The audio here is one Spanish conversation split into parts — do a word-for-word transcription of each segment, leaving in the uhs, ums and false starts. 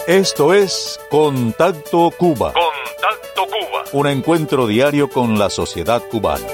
Esto es Contacto Cuba. Contacto Cuba. Un encuentro diario con la sociedad cubana.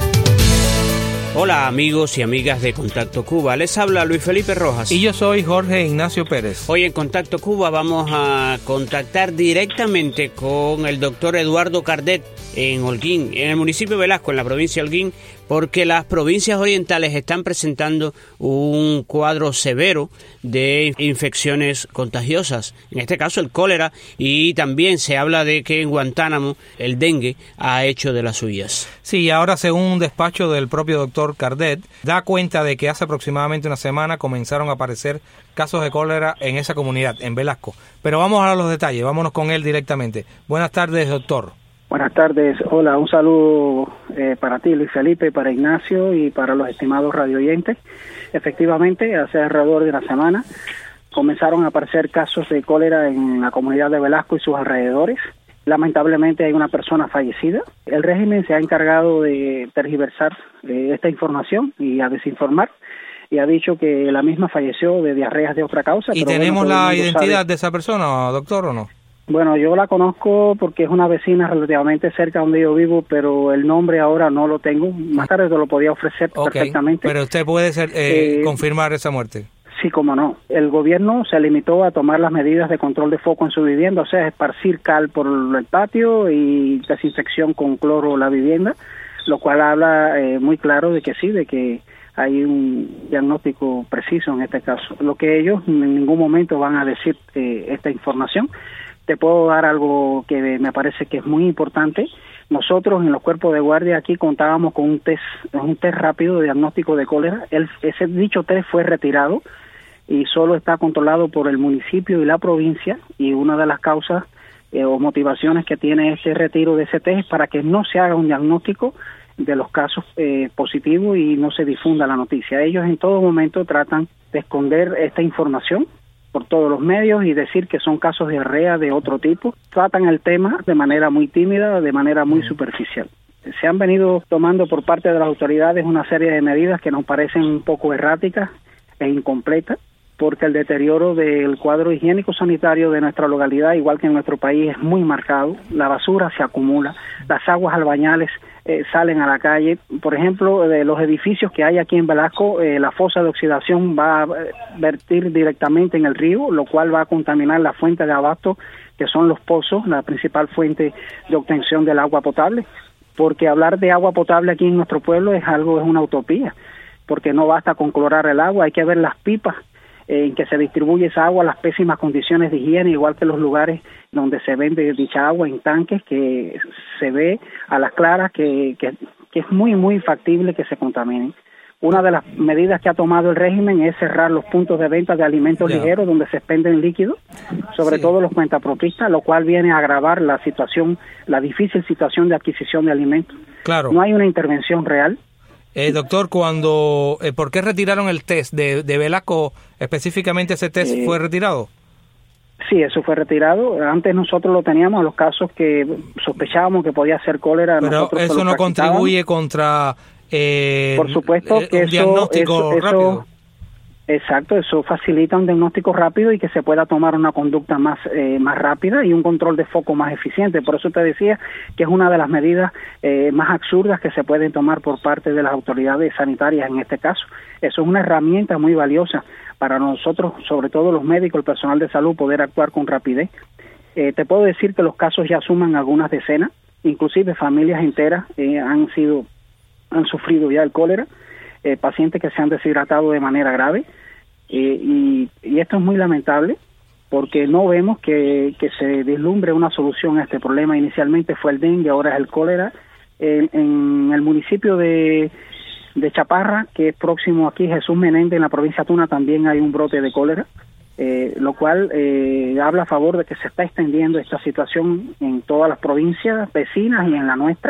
Hola amigos y amigas de Contacto Cuba, les habla Luis Felipe Rojas. Y yo soy Jorge Ignacio Pérez. Hoy en Contacto Cuba vamos a contactar directamente con el doctor Eduardo Cardet en Holguín, en el municipio de Velasco, en la provincia de Holguín, porque las provincias orientales están presentando un cuadro severo de infecciones contagiosas, en este caso el cólera, y también se habla de que en Guantánamo el dengue ha hecho de las suyas. Sí, ahora según un despacho del propio doctor Cardet, da cuenta de que hace aproximadamente una semana comenzaron a aparecer casos de cólera en esa comunidad, en Velasco. Pero vamos a los detalles, vámonos con él directamente. Buenas tardes, doctor. Buenas tardes, hola, un saludo eh, para ti, Luis Felipe, para Ignacio y para los estimados radioyentes. Efectivamente, hace alrededor de una semana comenzaron a aparecer casos de cólera en la comunidad de Velasco y sus alrededores. Lamentablemente hay una persona fallecida. El régimen se ha encargado de tergiversar eh, esta información y a desinformar, y ha dicho que la misma falleció de diarreas de otra causa. ¿Y pero tenemos bueno, la identidad sabe. de esa persona, doctor, o no? Bueno, yo la conozco porque es una vecina relativamente cerca donde yo vivo, pero el nombre ahora no lo tengo. Más tarde te lo podía ofrecer okay, perfectamente. Pero usted puede ser, eh, eh, confirmar esa muerte. Sí, cómo no. El gobierno se limitó a tomar las medidas de control de foco en su vivienda, o sea, esparcir cal por el patio y desinfección con cloro la vivienda, lo cual habla eh, muy claro de que sí, de que hay un diagnóstico preciso en este caso. Lo que ellos en ningún momento van a decir eh, esta información. Te puedo dar algo que me parece que es muy importante. Nosotros en los cuerpos de guardia aquí contábamos con un test, un test rápido de diagnóstico de cólera. El, ese dicho test fue retirado y solo está controlado por el municipio y la provincia, y una de las causas eh, o motivaciones que tiene ese retiro de ese test es para que no se haga un diagnóstico de los casos eh, positivos y no se difunda la noticia. Ellos en todo momento tratan de esconder esta información por todos los medios y decir que son casos de diarrea de otro tipo. Tratan el tema de manera muy tímida, de manera muy superficial. Se han venido tomando por parte de las autoridades una serie de medidas que nos parecen un poco erráticas e incompletas, porque el deterioro del cuadro higiénico sanitario de nuestra localidad, igual que en nuestro país, es muy marcado. La basura se acumula, las aguas albañales eh, salen a la calle. Por ejemplo, de los edificios que hay aquí en Velasco, eh, la fosa de oxidación va a vertir directamente en el río, lo cual va a contaminar la fuente de abasto, que son los pozos, la principal fuente de obtención del agua potable. Porque hablar de agua potable aquí en nuestro pueblo es algo, es una utopía, porque no basta con clorar el agua, hay que ver las pipas en que se distribuye esa agua, las pésimas condiciones de higiene, igual que los lugares donde se vende dicha agua en tanques, que se ve a las claras que, que, que es muy, muy factible que se contaminen. Una de las medidas que ha tomado el régimen es cerrar los puntos de venta de alimentos yeah. ligeros donde se expenden líquidos, sobre sí. todo los cuentapropistas, lo cual viene a agravar la situación, la difícil situación de adquisición de alimentos. Claro. No hay una intervención real. Eh, doctor, cuando eh, ¿por qué retiraron el test de, de Velasco? Específicamente ese test eh, fue retirado. Sí, eso fue retirado. Antes nosotros lo teníamos, los casos que sospechábamos que podía ser cólera. Pero eso no contribuye contra eh, por supuesto que un eso, diagnóstico eso, rápido. Eso, exacto, eso facilita un diagnóstico rápido y que se pueda tomar una conducta más eh, más rápida y un control de foco más eficiente. Por eso te decía que es una de las medidas eh, más absurdas que se pueden tomar por parte de las autoridades sanitarias en este caso. Eso es una herramienta muy valiosa para nosotros, sobre todo los médicos, el personal de salud, poder actuar con rapidez. Eh, te puedo decir que los casos ya suman algunas decenas, inclusive familias enteras eh, han sido han sufrido ya el cólera. Eh, pacientes que se han deshidratado de manera grave eh, y, y esto es muy lamentable porque no vemos que, que se vislumbre una solución a este problema. Inicialmente fue el dengue, ahora es el cólera. En, en el municipio de, de Chaparra, que es próximo aquí, Jesús Menéndez, en la provincia de Tuna, también hay un brote de cólera, eh, lo cual eh, habla a favor de que se está extendiendo esta situación en todas las provincias vecinas y en la nuestra.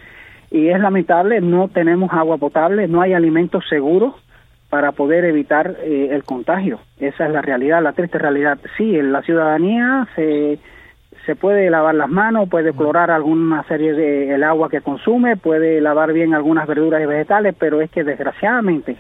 Y es lamentable, no tenemos agua potable, no hay alimentos seguros para poder evitar eh, el contagio. Esa es la realidad, la triste realidad. Sí, en la ciudadanía se, se puede lavar las manos, puede clorar alguna serie de el agua que consume, puede lavar bien algunas verduras y vegetales, pero es que desgraciadamente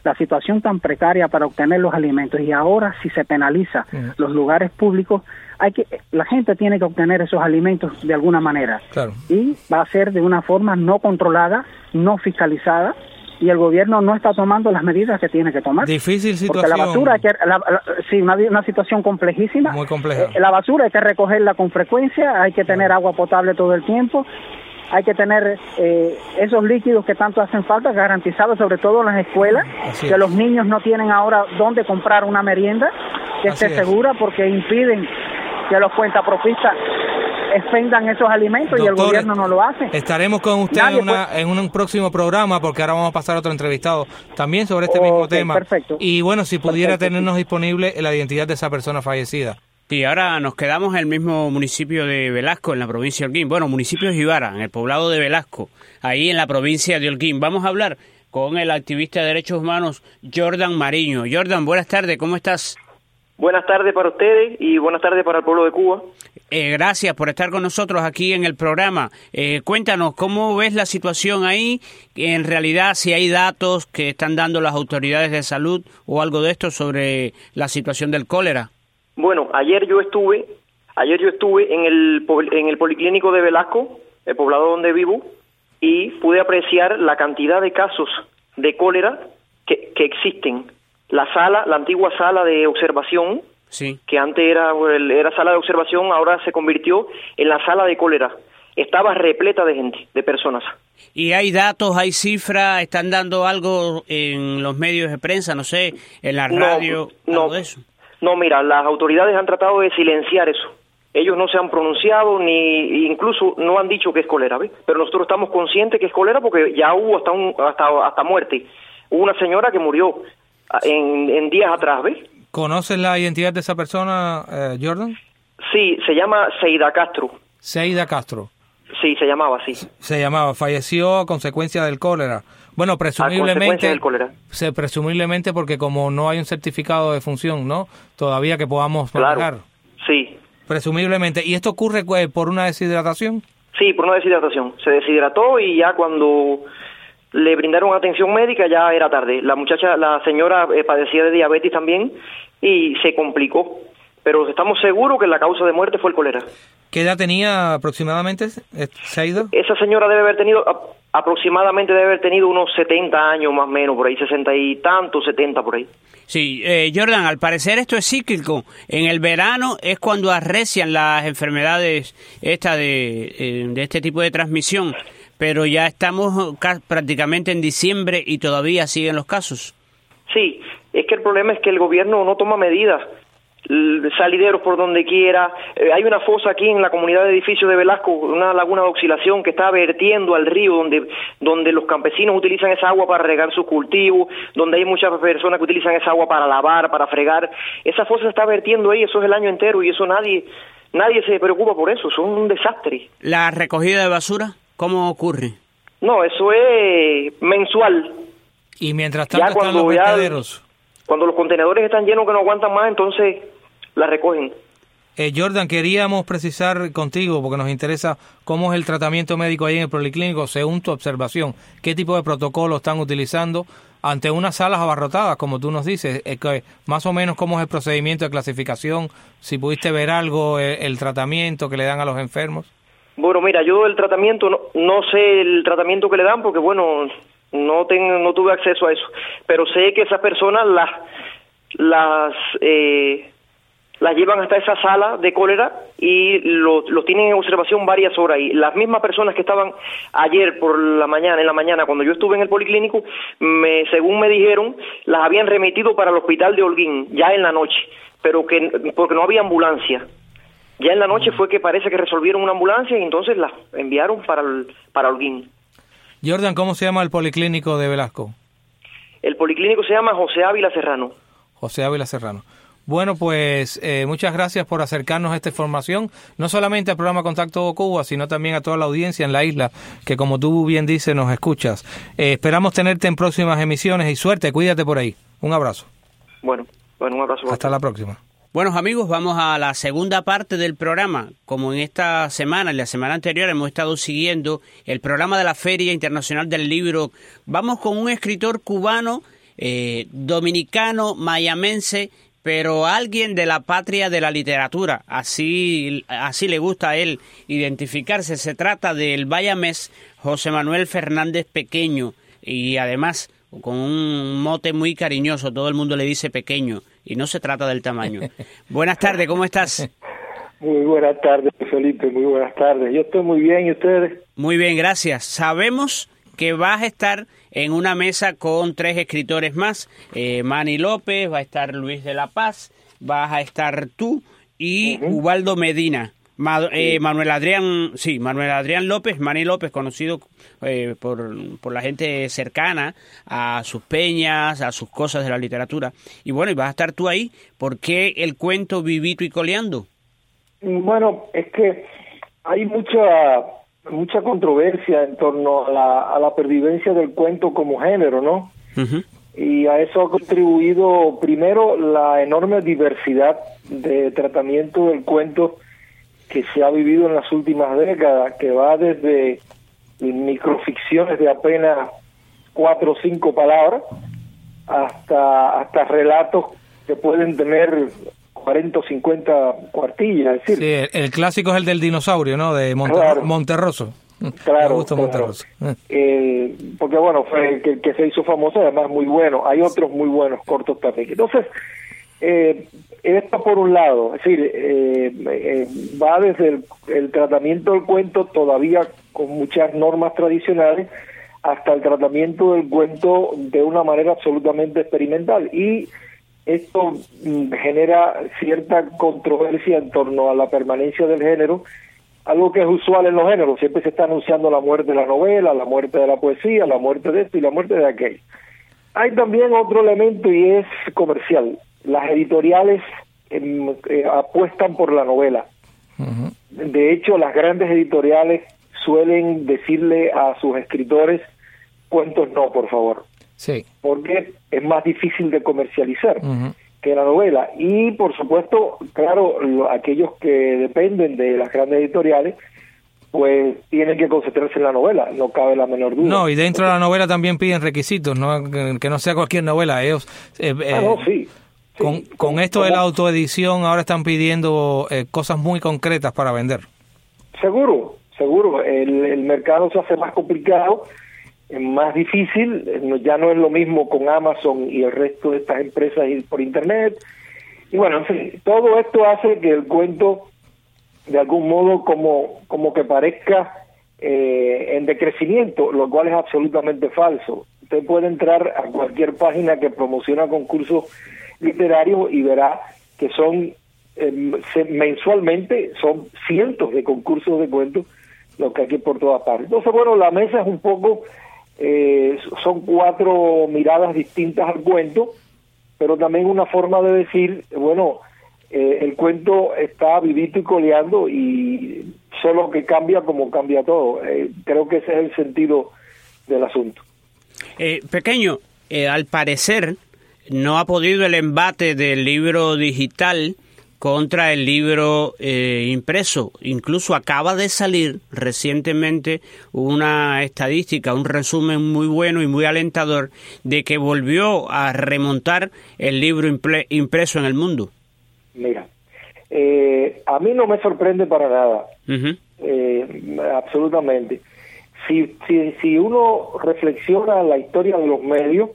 la situación tan precaria para obtener los alimentos, y ahora si se penaliza uh-huh. los lugares públicos, hay que la gente tiene que obtener esos alimentos de alguna manera. Claro. Y va a ser de una forma no controlada, no fiscalizada, y el gobierno no está tomando las medidas que tiene que tomar. Difícil situación. Porque la basura, hay que, la, la, sí, una, una situación complejísima. Muy compleja. Eh, la basura hay que recogerla con frecuencia, hay que tener agua potable todo el tiempo, hay que tener eh, esos líquidos que tanto hacen falta garantizados, sobre todo en las escuelas, Así que es. Los niños no tienen ahora dónde comprar una merienda que Así esté es. segura, porque impiden que los cuentapropistas expendan esos alimentos. Doctor, y el gobierno no lo hace. Estaremos con usted en, una, puede... en un próximo programa, porque ahora vamos a pasar a otro entrevistado también sobre este okay, mismo tema. Perfecto. Y bueno, si pudiera perfecto, tenernos sí. disponible la identidad de esa persona fallecida. Sí, ahora nos quedamos en el mismo municipio de Velasco, en la provincia de Holguín. Bueno, municipio de Jibara, en el poblado de Velasco, ahí en la provincia de Holguín. Vamos a hablar con el activista de derechos humanos, Jordan Mariño. Jordan, buenas tardes, ¿cómo estás? Buenas tardes para ustedes y buenas tardes para el pueblo de Cuba. Eh, gracias por estar con nosotros aquí en el programa. Eh, cuéntanos, ¿cómo ves la situación ahí? En realidad, si hay datos que están dando las autoridades de salud o algo de esto sobre la situación del cólera. Bueno, ayer yo estuve, ayer yo estuve en el en el policlínico de Velasco, el poblado donde vivo, y pude apreciar la cantidad de casos de cólera que, que existen. La sala, la antigua sala de observación, sí. que antes era, era sala de observación, ahora se convirtió en la sala de cólera. Estaba repleta de gente, de personas. ¿Y hay datos, hay cifras, están dando algo en los medios de prensa, no sé, en la radio, no, algo no, de eso? No, mira, las autoridades han tratado de silenciar eso. Ellos no se han pronunciado, ni incluso no han dicho que es cólera, ¿ves? Pero nosotros estamos conscientes que es cólera porque ya hubo hasta un, hasta, hasta muerte. Hubo una señora que murió En, en días atrás, ¿ves? ¿Conoces la identidad de esa persona, eh, Jordan? Sí, se llama Seida Castro. Seida Castro. Sí, se llamaba así. Se llamaba, falleció a consecuencia del cólera. Bueno, presumiblemente, del cólera. Se, presumiblemente porque como no hay un certificado de función, ¿no? Todavía que podamos manejar. Claro, sí. Presumiblemente. ¿Y esto ocurre eh, por una deshidratación? Sí, por una deshidratación. Se deshidrató y ya cuando le brindaron atención médica ya era tarde. La muchacha, la señora eh, padecía de diabetes también y se complicó. Pero estamos seguros que la causa de muerte fue el cólera. ¿Qué edad tenía aproximadamente, Seida? Esa señora debe haber tenido, a, aproximadamente debe haber tenido unos setenta años más o menos, por ahí, sesenta y tantos, setenta por ahí. Sí, eh, Jordan, al parecer esto es cíclico. En el verano es cuando arrecian las enfermedades esta de, eh, de este tipo de transmisión, pero ya estamos prácticamente en diciembre y todavía siguen los casos. Sí, es que el problema es que el gobierno no toma medidas. Salideros por donde quiera. Eh, hay una fosa aquí en la comunidad de edificios de Velasco, una laguna de oscilación que está vertiendo al río, donde donde los campesinos utilizan esa agua para regar sus cultivos, donde hay muchas personas que utilizan esa agua para lavar, para fregar. Esa fosa está vertiendo ahí, eso es el año entero y eso nadie nadie se preocupa por eso, son un desastre. ¿La recogida de basura cómo ocurre? No, eso es mensual. Y mientras tanto están los vertederos. Cuando los contenedores están llenos que no aguantan más, entonces la recogen. Eh, Jordan, queríamos precisar contigo, porque nos interesa cómo es el tratamiento médico ahí en el policlínico, según tu observación. ¿Qué tipo de protocolo están utilizando ante unas salas abarrotadas, como tú nos dices? Eh, que, más o menos, ¿cómo es el procedimiento de clasificación? Si pudiste ver algo, eh, el tratamiento que le dan a los enfermos. Bueno, mira, yo el tratamiento, no, no sé el tratamiento que le dan, porque bueno, no tengo, no tuve acceso a eso, pero sé que esas personas las, las, eh, las llevan hasta esa sala de cólera y los lo tienen en observación varias horas. Y las mismas personas que estaban ayer por la mañana, en la mañana, cuando yo estuve en el policlínico, me, según me dijeron, las habían remitido para el hospital de Holguín, ya en la noche, pero que porque no había ambulancia. Ya en la noche fue que parece que resolvieron una ambulancia y entonces las enviaron para el, para Holguín. Jordan, ¿cómo se llama el policlínico de Velasco? El policlínico se llama José Ávila Serrano. José Ávila Serrano. Bueno, pues eh, muchas gracias por acercarnos a esta información, no solamente al programa Contacto Cuba, sino también a toda la audiencia en la isla, que como tú bien dices, nos escuchas. Eh, esperamos tenerte en próximas emisiones y suerte, cuídate por ahí. Un abrazo. Bueno, bueno un abrazo. Hasta la próxima. Bueno, amigos, vamos a la segunda parte del programa. Como en esta semana y la semana anterior hemos estado siguiendo el programa de la Feria Internacional del Libro, vamos con un escritor cubano eh, dominicano, mayamense, pero alguien de la patria de la literatura. Así, así le gusta a él identificarse. Se trata del bayamés José Manuel Fernández Pequeño, y además con un mote muy cariñoso. Todo el mundo le dice Pequeño, y no se trata del tamaño. Buenas tardes, ¿cómo estás? Muy buenas tardes, Felipe, muy buenas tardes. Yo estoy muy bien, ¿y ustedes? Muy bien, gracias. Sabemos que vas a estar en una mesa con tres escritores más. Eh, Manny López, va a estar Luis de la Paz, vas a estar tú y uh-huh. Ubaldo Medina. Ma, eh, sí. Manuel Adrián, sí, Manuel Adrián López, Manny López, conocido eh, por, por la gente cercana a sus peñas, a sus cosas de la literatura. Y bueno, y vas a estar tú ahí. ¿Por qué el cuento Vivito y Coleando? Bueno, es que hay mucha mucha controversia en torno a la, a la pervivencia del cuento como género, ¿no? Uh-huh. Y a eso ha contribuido primero la enorme diversidad de tratamiento del cuento que se ha vivido en las últimas décadas, que va desde microficciones de apenas cuatro o cinco palabras hasta hasta relatos que pueden tener cuarenta o cincuenta cuartillas. Es decir, sí, el, el clásico es el del dinosaurio, ¿no? De Monter- claro, Monterroso. Claro, Me gusta claro. Monterroso. Eh, porque bueno, fue el que, que se hizo famoso, además muy bueno. Hay otros muy buenos cortos también. Entonces, eh, esto por un lado, es decir, eh, eh, va desde el, el tratamiento del cuento todavía con muchas normas tradicionales hasta el tratamiento del cuento de una manera absolutamente experimental. Y esto mm, genera cierta controversia en torno a la permanencia del género, algo que es usual en los géneros. Siempre se está anunciando la muerte de la novela, la muerte de la poesía, la muerte de esto y la muerte de aquello. Hay también otro elemento y es comercial. Las editoriales eh, eh, apuestan por la novela. Uh-huh. De hecho, las grandes editoriales suelen decirle a sus escritores, cuentos no, por favor. Sí. Porque es más difícil de comercializar uh-huh. que la novela. Y, por supuesto, claro, lo, aquellos que dependen de las grandes editoriales, pues tienen que concentrarse en la novela, no cabe la menor duda. No, y dentro de la novela también piden requisitos, no que, que no sea cualquier novela. Ellos, eh, ah, no, sí. Sí, con, con esto de la autoedición ahora están pidiendo eh, cosas muy concretas para vender. Seguro, seguro. El, el mercado se hace más complicado, más difícil. Ya no es lo mismo con Amazon y el resto de estas empresas por Internet. Y bueno, en fin, todo esto hace que el cuento, de algún modo, como, como que parezca eh, en decrecimiento, lo cual es absolutamente falso. Usted puede entrar a cualquier página que promociona concursos literarios y verá que son eh, se, mensualmente son cientos de concursos de cuentos lo que hay aquí por todas partes. Entonces, bueno, la mesa es un poco eh, son cuatro miradas distintas al cuento, pero también una forma de decir, bueno, eh, el cuento está vivito y coleando y solo que cambia como cambia todo. Eh, creo que ese es el sentido del asunto. Eh, pequeño, eh, al parecer no ha podido el embate del libro digital contra el libro eh, impreso. Incluso acaba de salir recientemente una estadística, un resumen muy bueno y muy alentador de que volvió a remontar el libro impre- impreso en el mundo. Mira, eh, a mí no me sorprende para nada, uh-huh. eh, absolutamente. Si, si, si uno reflexiona la historia de los medios,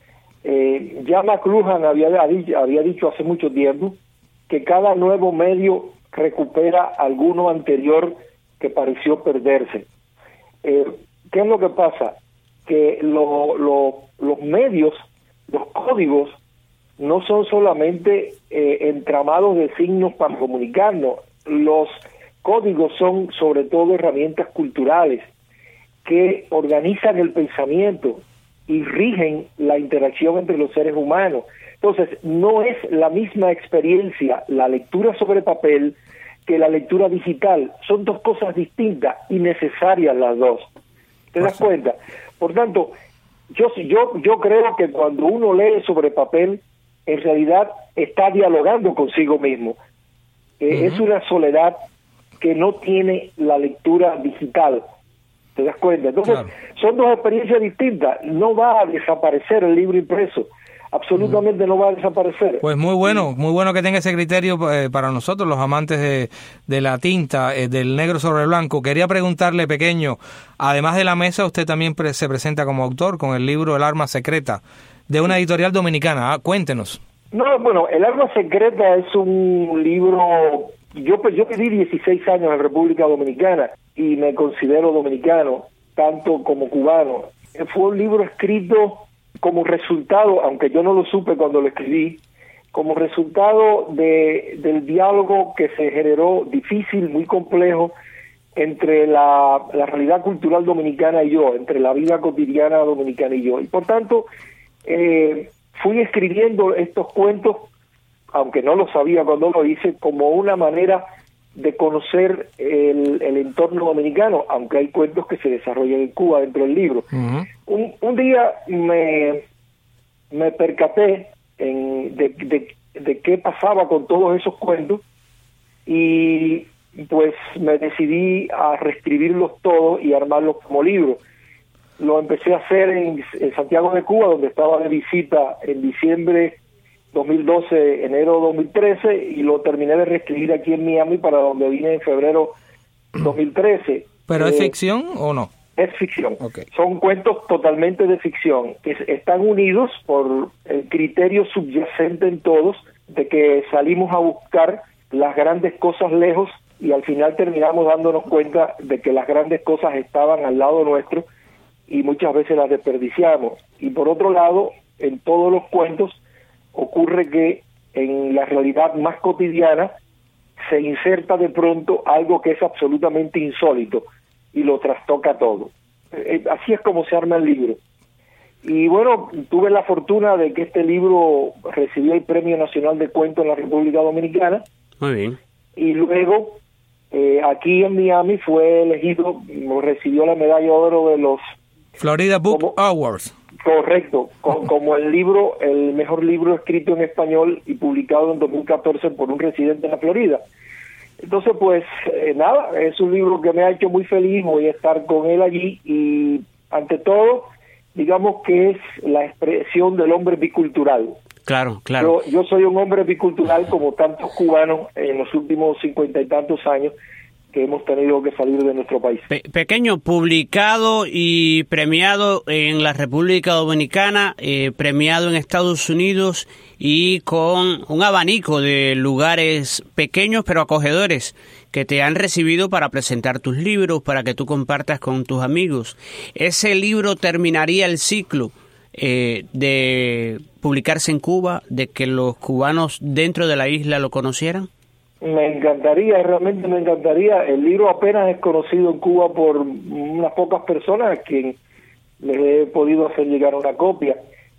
Eh, ya McLuhan había, había dicho hace mucho tiempo que cada nuevo medio recupera alguno anterior que pareció perderse. Eh, ¿Qué es lo que pasa? Que lo, lo, los medios, los códigos, no son solamente eh, entramados de signos para comunicarnos. Los códigos son sobre todo herramientas culturales que organizan el pensamiento y rigen la interacción entre los seres humanos. Entonces, no es la misma experiencia la lectura sobre papel que la lectura digital. Son dos cosas distintas y necesarias las dos. ¿Te das cuenta? Por tanto, yo, yo, yo creo que cuando uno lee sobre papel, en realidad está dialogando consigo mismo. Eh, uh-huh. Es una soledad que no tiene la lectura digital. ¿te das cuenta? Entonces, claro, son dos experiencias distintas. No va a desaparecer el libro impreso. Absolutamente uh-huh. no va a desaparecer. Pues muy bueno, muy bueno que tenga ese criterio eh, para nosotros, los amantes de, de la tinta, eh, del negro sobre blanco. Quería preguntarle, Pequeño, además de la mesa, usted también pre- se presenta como autor con el libro El arma secreta, de una editorial dominicana. Ah, cuéntenos. No, bueno, El arma secreta es un libro... Yo, yo viví dieciséis años en República Dominicana y me considero dominicano, tanto como cubano. Fue un libro escrito como resultado, aunque yo no lo supe cuando lo escribí, como resultado de del diálogo que se generó, difícil, muy complejo, entre la, la realidad cultural dominicana y yo, entre la vida cotidiana dominicana y yo. Y por tanto, eh, fui escribiendo estos cuentos, aunque no lo sabía cuando lo hice, como una manera de conocer el, el entorno dominicano, aunque hay cuentos que se desarrollan en Cuba dentro del libro. Uh-huh. Un, un día me, me percaté en, de, de, de qué pasaba con todos esos cuentos y pues me decidí a reescribirlos todos y armarlos como libro. Lo empecé a hacer en, en Santiago de Cuba, donde estaba de visita en diciembre dos mil doce, enero dos mil trece, y lo terminé de reescribir aquí en Miami, para donde vine en febrero dos mil trece. ¿Pero eh, es ficción o no? Es ficción. Okay. Son cuentos totalmente de ficción, que están unidos por el criterio subyacente en todos, de que salimos a buscar las grandes cosas lejos y al final terminamos dándonos cuenta de que las grandes cosas estaban al lado nuestro y muchas veces las desperdiciamos. Y por otro lado, en todos los cuentos ocurre que en la realidad más cotidiana se inserta de pronto algo que es absolutamente insólito y lo trastoca todo. Eh, así es como se arma el libro. Y bueno, tuve la fortuna de que este libro recibió el Premio Nacional de Cuento en la República Dominicana. Muy bien. Y luego, eh, aquí en Miami fue elegido, recibió la medalla de oro de los Florida Book como, Awards. Correcto, como, como el libro, el mejor libro escrito en español y publicado en dos mil catorce por un residente en la Florida. Entonces, pues, eh, nada, es un libro que me ha hecho muy feliz, voy a estar con él allí y, ante todo, digamos que es la expresión del hombre bicultural. Claro, claro. Yo, yo soy un hombre bicultural como tantos cubanos en los últimos cincuenta y tantos años que hemos tenido que salir de nuestro país. Pe- pequeño, publicado y premiado en la República Dominicana, eh, premiado en Estados Unidos y con un abanico de lugares pequeños pero acogedores que te han recibido para presentar tus libros, para que tú compartas con tus amigos. ¿Ese libro terminaría el ciclo eh, de publicarse en Cuba, de que los cubanos dentro de la isla lo conocieran? Me encantaría, realmente me encantaría. El libro apenas es conocido en Cuba por unas pocas personas a quien les he podido hacer llegar una copia.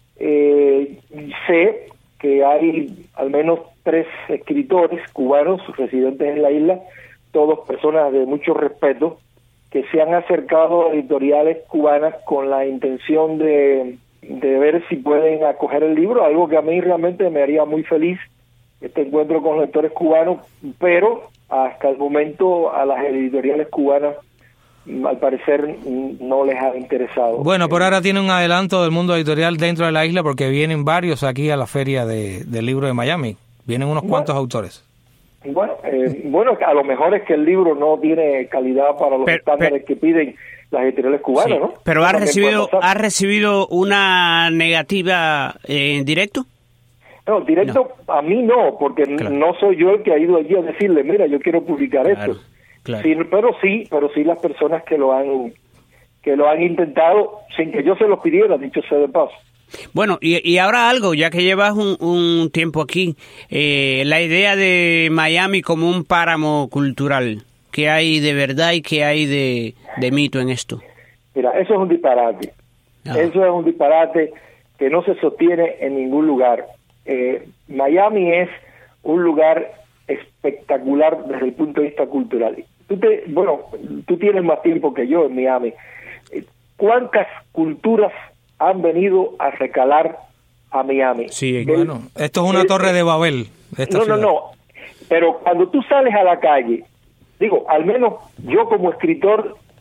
Eh, sé que hay al menos tres escritores cubanos residentes en la isla, todos personas de mucho respeto, que se han acercado a editoriales cubanas con la intención de, de ver si pueden acoger el libro, algo que a mí realmente me haría muy feliz, este encuentro con lectores cubanos, pero hasta el momento a las editoriales cubanas al parecer no les ha interesado. Bueno, por ahora tiene un adelanto del mundo editorial dentro de la isla porque vienen varios aquí a la feria de, del libro de Miami, vienen unos bueno, cuantos autores. Bueno, eh, bueno, a lo mejor es que el libro no tiene calidad para los pero, estándares pero, que piden las editoriales cubanas, sí, ¿no? Pero ha recibido, ¿ha recibido una negativa eh, en directo? No, directo no. A mí no, porque claro. no soy yo el que ha ido allí a decirle, mira, yo quiero publicar claro, esto. Claro. Sí, pero sí, pero sí las personas que lo han que lo han intentado sin que yo se los pidiera, dicho sea de paso. Bueno, y, y ahora algo, ya que llevas un, un tiempo aquí, eh, la idea de Miami como un páramo cultural, ¿qué hay de verdad y qué hay de, de mito en esto? Mira, eso es un disparate. Ah. Eso es un disparate que no se sostiene en ningún lugar. Eh, Miami es un lugar espectacular desde el punto de vista cultural. Tú te, bueno, tú tienes más tiempo que yo en Miami. ¿Cuántas culturas han venido a recalar a Miami? Sí, bueno, esto es una el, torre de Babel. Esta no, ciudad. no, no. Pero cuando tú sales a la calle, digo, al menos yo como escritor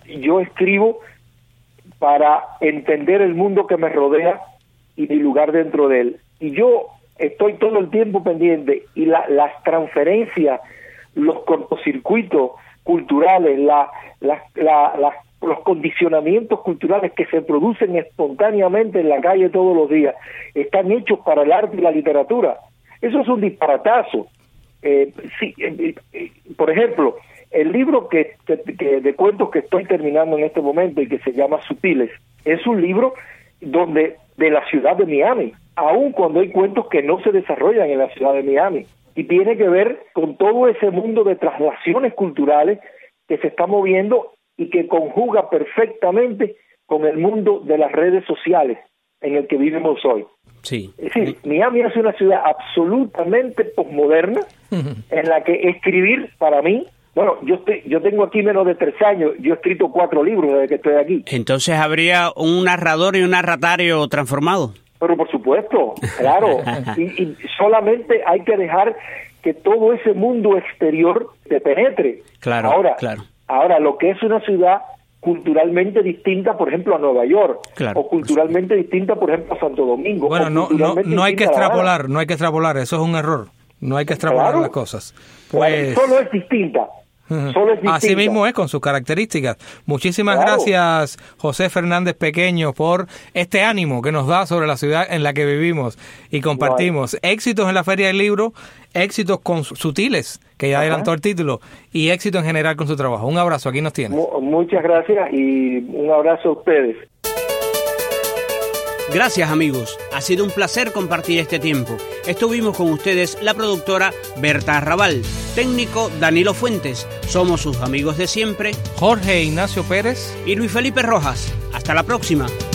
yo escribo para entender el mundo que me rodea y mi lugar dentro de él. Y yo estoy todo el tiempo pendiente, y la, las transferencias, los cortocircuitos culturales, la, la, la, la, los condicionamientos culturales que se producen espontáneamente en la calle todos los días, están hechos para el arte y la literatura. Eso es un disparatazo. Eh, sí, eh, eh, por ejemplo, el libro que, que, que de cuentos que estoy terminando en este momento y que se llama Sutiles, es un libro donde de la ciudad de Miami, aun cuando hay cuentos que no se desarrollan en la ciudad de Miami, y tiene que ver con todo ese mundo de traslaciones culturales que se está moviendo y que conjuga perfectamente con el mundo de las redes sociales en el que vivimos hoy. Sí. Es decir, Miami es una ciudad absolutamente posmoderna, uh-huh, en la que escribir para mí, bueno, yo estoy, yo tengo aquí menos de tres años, yo he escrito cuatro libros desde que estoy aquí. Entonces habría un narrador y un narratario transformado. Pero por supuesto, claro, y, y solamente hay que dejar que todo ese mundo exterior te penetre. Claro, ahora, claro. Ahora, lo que es una ciudad culturalmente distinta, por ejemplo, a Nueva York, claro, o culturalmente distinta, por ejemplo, a Santo Domingo. Bueno, no, no, no hay que extrapolar, no hay que extrapolar, eso es un error. No hay que extrapolar, claro, las cosas. Pues claro, solo es distinta. Solo es así mismo es, con sus características. Muchísimas claro. gracias, José Fernández Pequeño, por este ánimo que nos da sobre la ciudad en la que vivimos y compartimos. No éxitos en la Feria del Libro, éxitos con Sutiles, que ya Ajá. adelantó el título, y éxito en general con su trabajo. Un abrazo, aquí nos tienes. Muchas gracias y un abrazo a ustedes. Gracias, amigos. Ha sido un placer compartir este tiempo. Estuvimos con ustedes la productora Berta Arrabal, técnico Danilo Fuentes. Somos sus amigos de siempre, Jorge Ignacio Pérez y Luis Felipe Rojas. Hasta la próxima.